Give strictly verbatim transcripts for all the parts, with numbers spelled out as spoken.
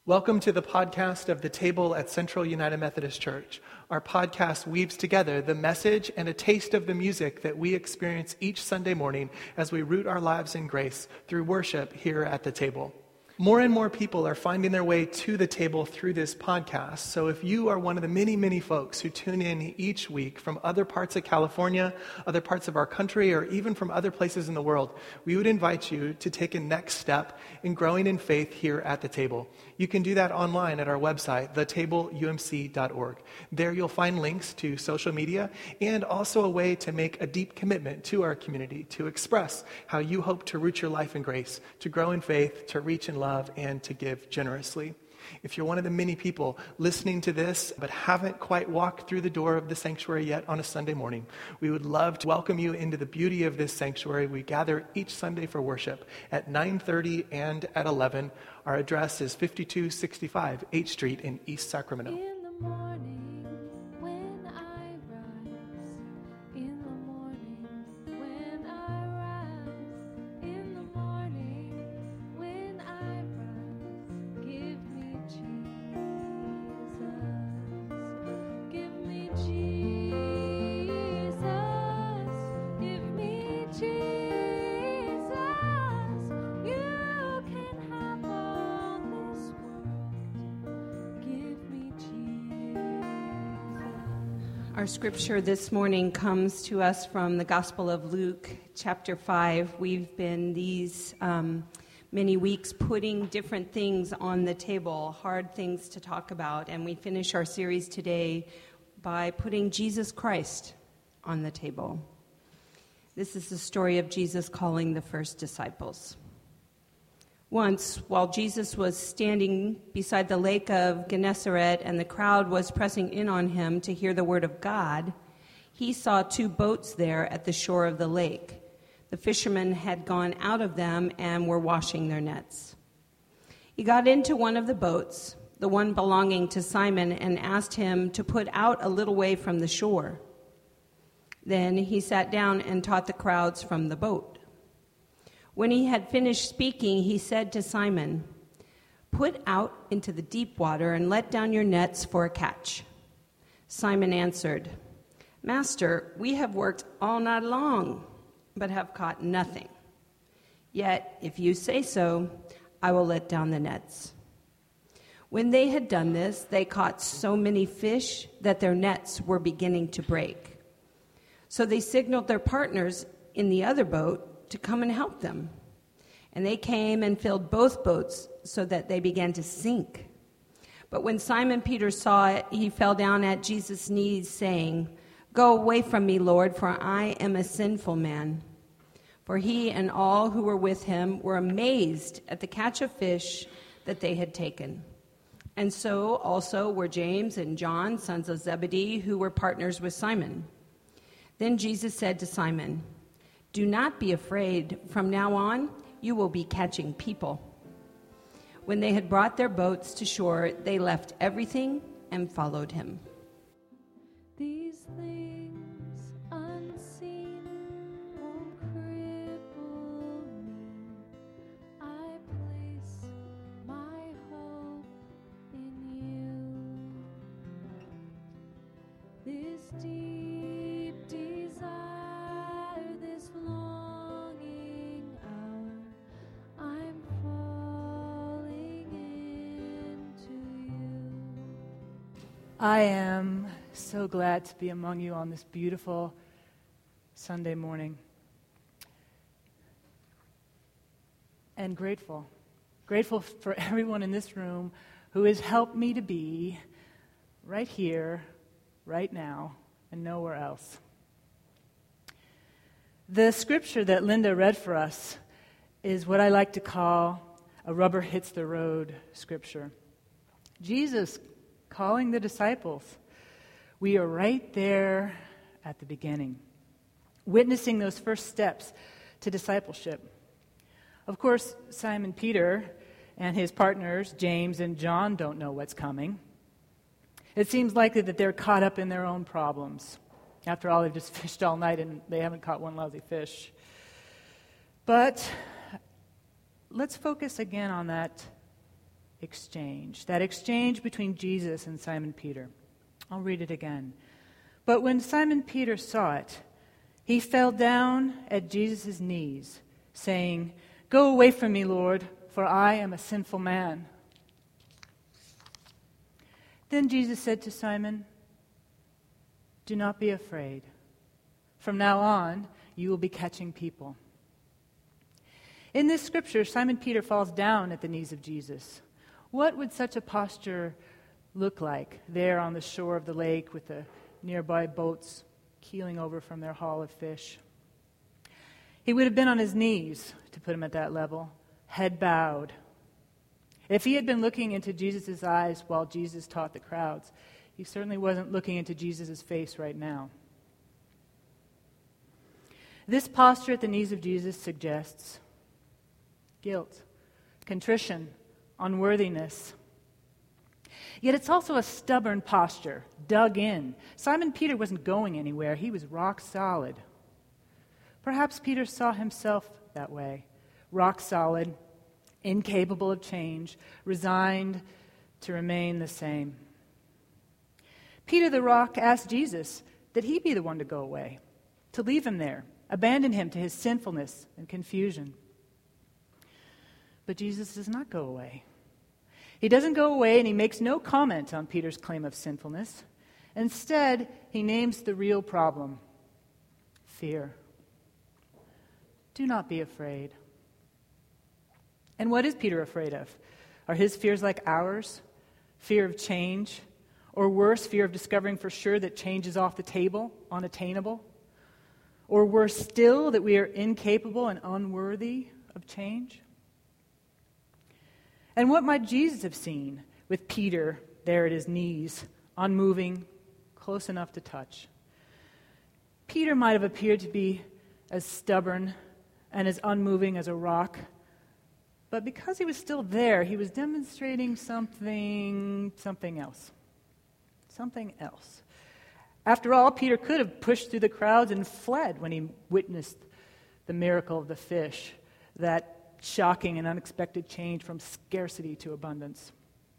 Welcome to the podcast of The Table at Central United Methodist Church. Our podcast weaves together the message and a taste of the music that we experience each Sunday morning as we root our lives in grace through worship here at The Table. More and more people are finding their way to the table through this podcast. So if you are one of the many, many folks who tune in each week from other parts of California, other parts of our country, or even from other places in the world, we would invite you to take a next step in growing in faith here at the table. You can do that online at our website, the table u m c dot org. There you'll find links to social media and also a way to make a deep commitment to our community, to express how you hope to root your life in grace, to grow in faith, to reach in love, and to give generously. If you're one of the many people listening to this but haven't quite walked through the door of the sanctuary yet on a Sunday morning, we would love to welcome you into the beauty of this sanctuary. We gather each Sunday for worship at nine thirty and at eleven. Our address is fifty-two sixty-five H Street in East Sacramento. In the morning when I rise, in the morning when I rise, in the morning when I rise, give me Jesus, give me Jesus, give me Jesus, you can have all this world, give me Jesus. Our scripture this morning comes to us from the Gospel of Luke, chapter five. We've been these um, many weeks putting different things on the table, hard things to talk about, and we finish our series today by putting Jesus Christ on the table. This is the story of Jesus calling the first disciples. Once, while Jesus was standing beside the lake of Gennesaret and the crowd was pressing in on him to hear the word of God, he saw two boats there at the shore of the lake. The fishermen had gone out of them and were washing their nets. He got into one of the boats, the one belonging to Simon, and asked him to put out a little way from the shore. Then he sat down and taught the crowds from the boat. When he had finished speaking, he said to Simon, "Put out into the deep water and let down your nets for a catch." Simon answered, "Master, we have worked all night long, but have caught nothing. Yet, if you say so, I will let down the nets." When they had done this, they caught so many fish that their nets were beginning to break. So they signaled their partners in the other boat to come and help them. And they came and filled both boats so that they began to sink. But when Simon Peter saw it, he fell down at Jesus' knees, saying, "Go away from me, Lord, for I am a sinful man." For he and all who were with him were amazed at the catch of fish that they had taken. And so also were James and John, sons of Zebedee, who were partners with Simon. Then Jesus said to Simon, "Do not be afraid. From now on, you will be catching people." When they had brought their boats to shore, they left everything and followed him. These things unseen won't cripple me. I place my hope in you. This deep desire, this longing hour, I'm falling into you. I am so glad to be among you on this beautiful Sunday morning. And grateful. Grateful for everyone in this room who has helped me to be right here, right now, and nowhere else. The scripture that Linda read for us is what I like to call a rubber hits the road scripture. Jesus calling the disciples. We are right there at the beginning, witnessing those first steps to discipleship. Of course, Simon Peter and his partners, James and John, don't know what's coming. It seems likely that they're caught up in their own problems. After all, they've just fished all night and they haven't caught one lousy fish. But let's focus again on that exchange, that exchange between Jesus and Simon Peter. I'll read it again. But when Simon Peter saw it, he fell down at Jesus' knees, saying, "Go away from me, Lord, for I am a sinful man." Then Jesus said to Simon, "Do not be afraid. From now on, you will be catching people." In this scripture, Simon Peter falls down at the knees of Jesus. What would such a posture look like there on the shore of the lake with the nearby boats keeling over from their haul of fish? He would have been on his knees, to put him at that level, head bowed. If he had been looking into Jesus' eyes while Jesus taught the crowds, he certainly wasn't looking into Jesus' face right now. This posture at the knees of Jesus suggests guilt, contrition, unworthiness. Yet it's also a stubborn posture, dug in. Simon Peter wasn't going anywhere. He was rock solid. Perhaps Peter saw himself that way, rock solid, incapable of change, resigned to remain the same. Peter the rock asked Jesus that he be the one to go away, to leave him there, abandon him to his sinfulness and confusion. But Jesus does not go away. He doesn't go away, and he makes no comment on Peter's claim of sinfulness. Instead, he names the real problem: fear. Do not be afraid. And what is Peter afraid of? Are his fears like ours? Fear of change? Or worse, fear of discovering for sure that change is off the table, unattainable? Or worse still, that we are incapable and unworthy of change? And what might Jesus have seen with Peter there at his knees, unmoving, close enough to touch? Peter might have appeared to be as stubborn and as unmoving as a rock, but because he was still there, he was demonstrating something, something else. Something else. After all, Peter could have pushed through the crowds and fled when he witnessed the miracle of the fish, that shocking and unexpected change from scarcity to abundance.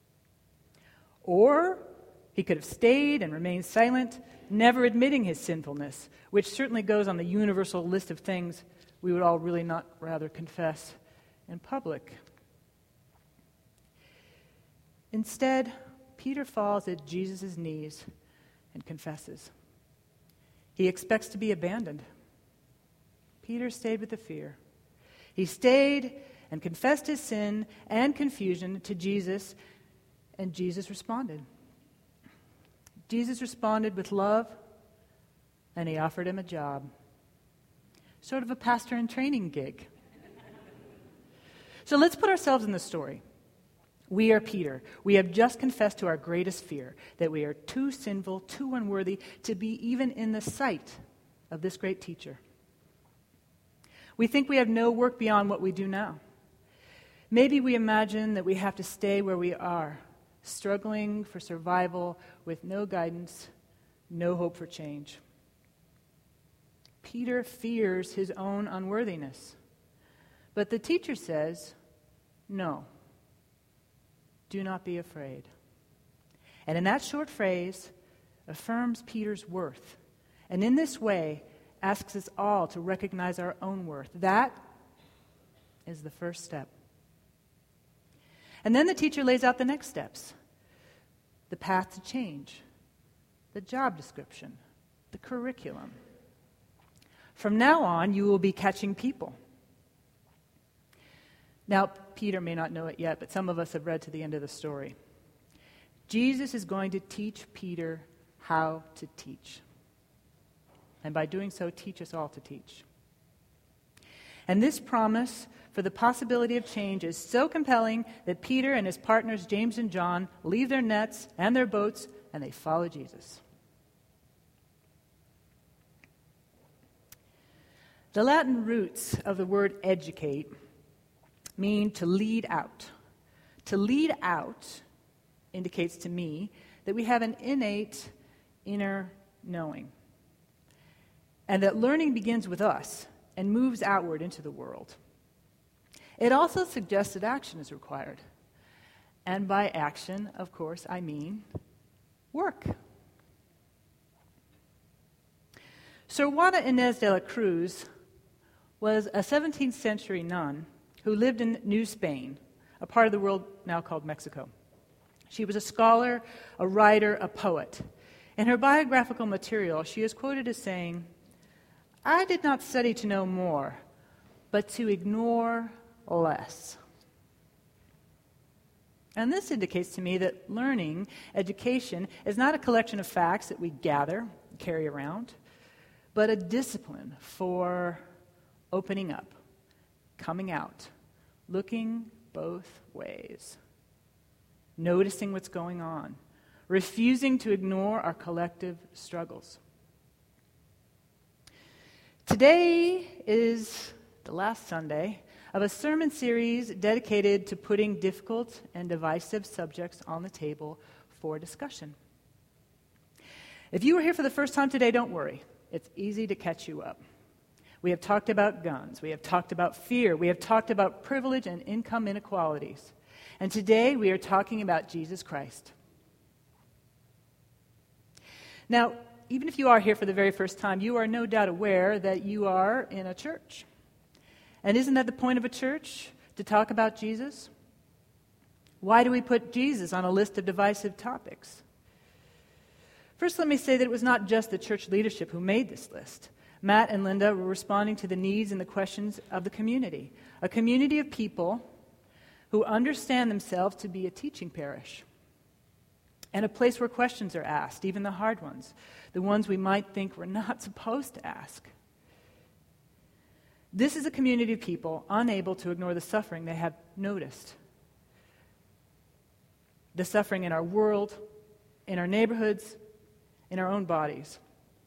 Or he could have stayed and remained silent, never admitting his sinfulness, which certainly goes on the universal list of things we would all really not rather confess in public. Instead, Peter falls at Jesus' knees and confesses. He expects to be abandoned. Peter stayed with the fear. He stayed and confessed his sin and confusion to Jesus, and Jesus responded. Jesus responded with love, and he offered him a job. Sort of a pastor in training gig. So let's put ourselves in the story. We are Peter. We have just confessed to our greatest fear, that we are too sinful, too unworthy to be even in the sight of this great teacher. We think we have no work beyond what we do now. Maybe we imagine that we have to stay where we are, struggling for survival with no guidance, no hope for change. Peter fears his own unworthiness. But the teacher says, no, do not be afraid. And in that short phrase, affirms Peter's worth. And in this way, asks us all to recognize our own worth. That is the first step. And then the teacher lays out the next steps. The path to change, the job description, the curriculum. From now on, you will be catching people. Now, Peter may not know it yet, but some of us have read to the end of the story. Jesus is going to teach Peter how to teach. And by doing so, teach us all to teach. And this promise for the possibility of change is so compelling that Peter and his partners, James and John, leave their nets and their boats, and they follow Jesus. The Latin roots of the word educate mean to lead out. To lead out indicates to me that we have an innate inner knowing, and that learning begins with us and moves outward into the world. It also suggests that action is required. And by action, of course, I mean work. Sor Juana Inés de la Cruz was a seventeenth century nun who lived in New Spain, a part of the world now called Mexico. She was a scholar, a writer, a poet. In her biographical material, she is quoted as saying, "I did not study to know more, but to ignore less." And this indicates to me that learning, education, is not a collection of facts that we gather, carry around, but a discipline for opening up, coming out, looking both ways, noticing what's going on, refusing to ignore our collective struggles. Today is the last Sunday of a sermon series dedicated to putting difficult and divisive subjects on the table for discussion. If you are here for the first time today, don't worry. It's easy to catch you up. We have talked about guns. We have talked about fear. We have talked about privilege and income inequalities. And today we are talking about Jesus Christ. Now, even if you are here for the very first time, you are no doubt aware that you are in a church. And isn't that the point of a church? To talk about Jesus? Why do we put Jesus on a list of divisive topics? First, let me say that it was not just the church leadership who made this list. Matt and Linda were responding to the needs and the questions of the community, a community of people who understand themselves to be a teaching parish and a place where questions are asked, even the hard ones, the ones we might think we're not supposed to ask. This is a community of people unable to ignore the suffering they have noticed. The suffering in our world, in our neighborhoods, in our own bodies.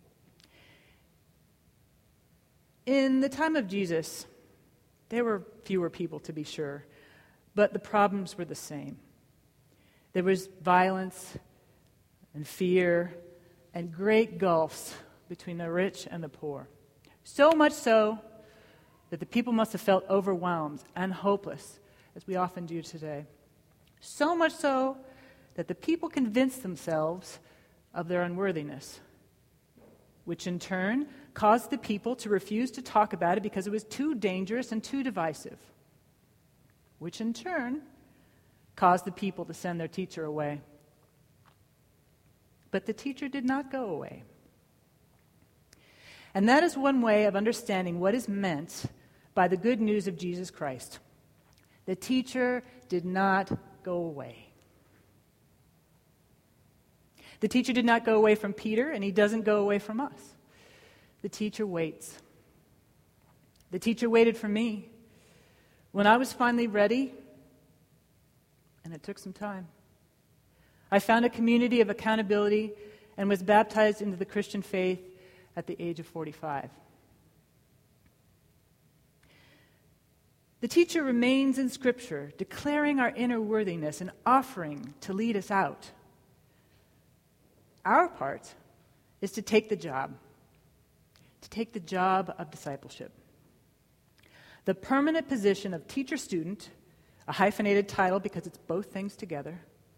In the time of Jesus, there were fewer people, to be sure, but the problems were the same. There was violence and fear and great gulfs between the rich and the poor. So much so that the people must have felt overwhelmed and hopeless, as we often do today. So much so that the people convinced themselves of their unworthiness, which in turn caused the people to refuse to talk about it because it was too dangerous and too divisive, which in turn caused the people to send their teacher away. But the teacher did not go away. And that is one way of understanding what is meant by the good news of Jesus Christ. The teacher did not go away. The teacher did not go away from Peter, and he doesn't go away from us. The teacher waits. The teacher waited for me. When I was finally ready, and it took some time, I found a community of accountability and was baptized into the Christian faith at the age of forty-five. The teacher remains in Scripture, declaring our inner worthiness and offering to lead us out. Our part is to take the job, to take the job of discipleship. The permanent position of teacher-student, a hyphenated title because it's both things together,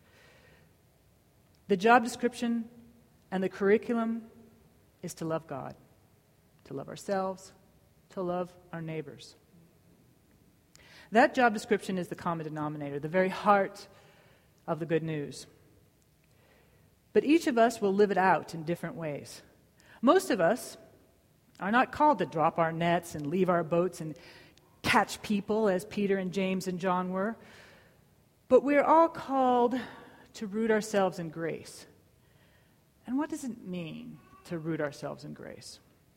the job description and the curriculum is to love God, to love ourselves, to love our neighbors. That job description is the common denominator, the very heart of the good news. But each of us will live it out in different ways. Most of us are not called to drop our nets and leave our boats and catch people as Peter and James and John were, but we're all called to root ourselves in grace. And what does it mean to root ourselves in grace?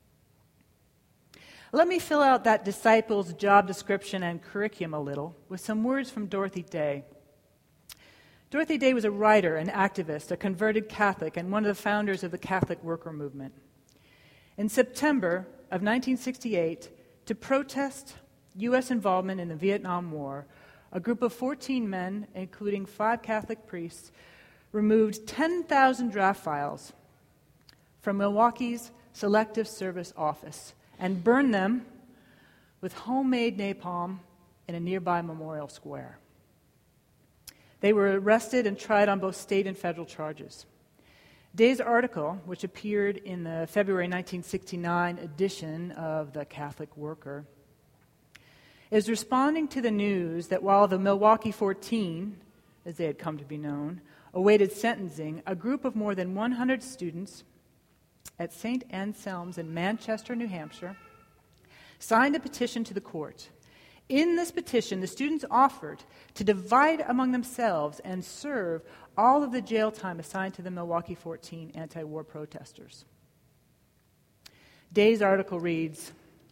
Let me fill out that disciples' job description and curriculum a little with some words from Dorothy Day. Dorothy Day was a writer, an activist, a converted Catholic, and one of the founders of the Catholic worker movement. In September of nineteen sixty-eight, to protest U S involvement in the Vietnam War, a group of fourteen men, including five Catholic priests, removed ten thousand draft files from Milwaukee's Selective Service Office and burned them with homemade napalm in a nearby memorial square. They were arrested and tried on both state and federal charges. Day's article, which appeared in the February nineteen sixty-nine edition of the Catholic Worker, is responding to the news that while the Milwaukee fourteen, as they had come to be known, awaited sentencing, a group of more than one hundred students at Saint Anselm's in Manchester, New Hampshire, signed a petition to the court. In this petition, the students offered to divide among themselves and serve all of the jail time assigned to the Milwaukee fourteen anti-war protesters. Day's article reads,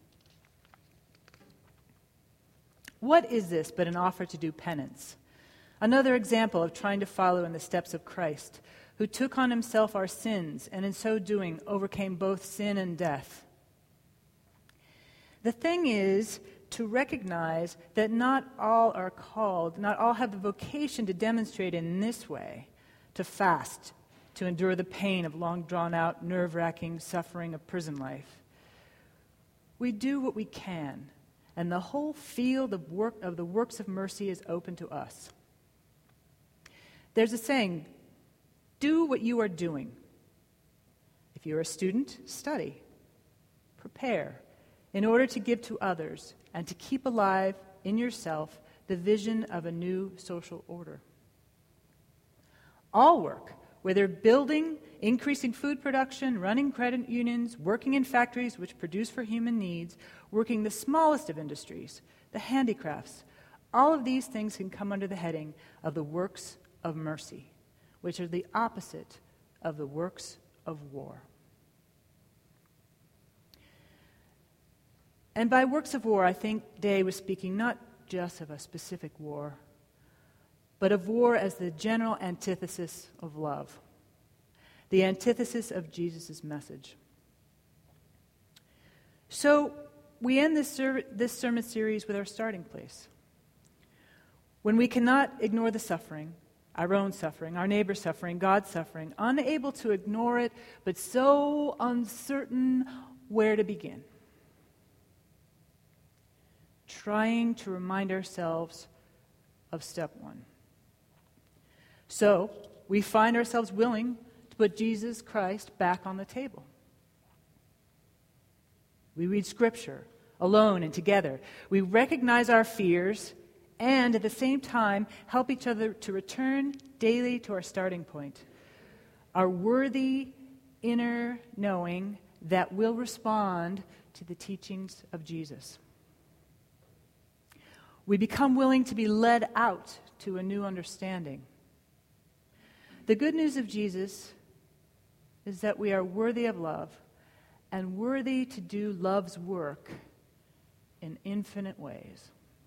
"What is this but an offer to do penance? Another example of trying to follow in the steps of Christ, who took on himself our sins and in so doing overcame both sin and death. The thing is to recognize that not all are called, not all have the vocation to demonstrate in this way, to fast, to endure the pain of long drawn-out, nerve-wracking suffering of prison life. We do what we can, and the whole field of work of the works of mercy is open to us. There's a saying, do what you are doing. If you're a student, study, prepare, in order to give to others and to keep alive in yourself the vision of a new social order. All work, whether building, increasing food production, running credit unions, working in factories which produce for human needs, working the smallest of industries, the handicrafts, all of these things can come under the heading of the works of mercy, which are the opposite of the works of war." And by works of war, I think Day was speaking not just of a specific war, but of war as the general antithesis of love, the antithesis of Jesus' message. So we end this, ser- this sermon series with our starting place. When we cannot ignore the suffering, our own suffering, our neighbor's suffering, God's suffering, unable to ignore it, but so uncertain where to begin. Trying to remind ourselves of step one. So, we find ourselves willing to put Jesus Christ back on the table. We read Scripture alone and together. We recognize our fears and at the same time help each other to return daily to our starting point, our worthy inner knowing that will respond to the teachings of Jesus. We become willing to be led out to a new understanding. The good news of Jesus is that we are worthy of love and worthy to do love's work in infinite ways.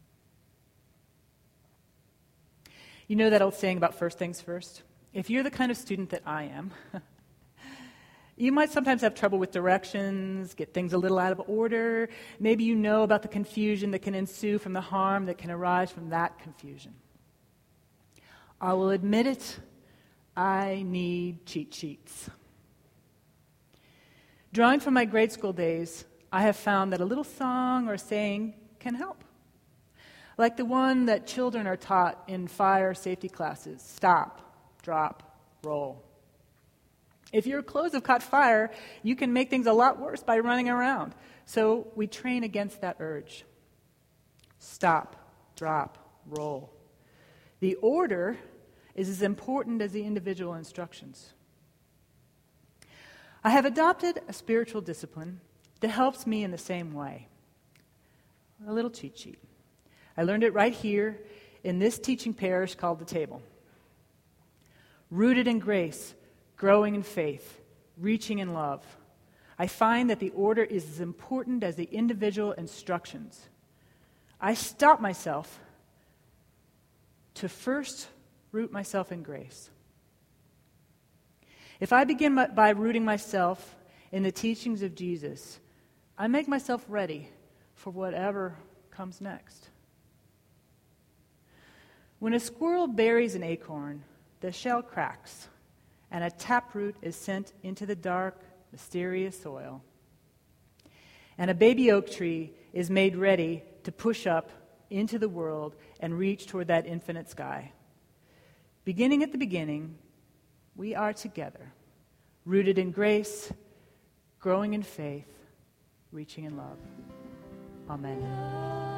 You know that old saying about first things first? If you're the kind of student that I am, you might sometimes have trouble with directions, get things a little out of order. Maybe you know about the confusion that can ensue from the harm that can arise from that confusion. I will admit it, I need cheat sheets. Drawing from my grade school days, I have found that a little song or saying can help. Like the one that children are taught in fire safety classes: stop, drop, roll. If your clothes have caught fire, you can make things a lot worse by running around. So we train against that urge. Stop, drop, roll. The order is as important as the individual instructions. I have adopted a spiritual discipline that helps me in the same way. A little cheat sheet. I learned it right here in this teaching parish called The Table. Rooted in grace, growing in faith, reaching in love. I find that the order is as important as the individual instructions. I stop myself to first root myself in grace. If I begin by, by rooting myself in the teachings of Jesus, I make myself ready for whatever comes next. When a squirrel buries an acorn, the shell cracks, and a taproot is sent into the dark, mysterious soil. And a baby oak tree is made ready to push up into the world and reach toward that infinite sky. Beginning at the beginning, we are together, rooted in grace, growing in faith, reaching in love. Amen.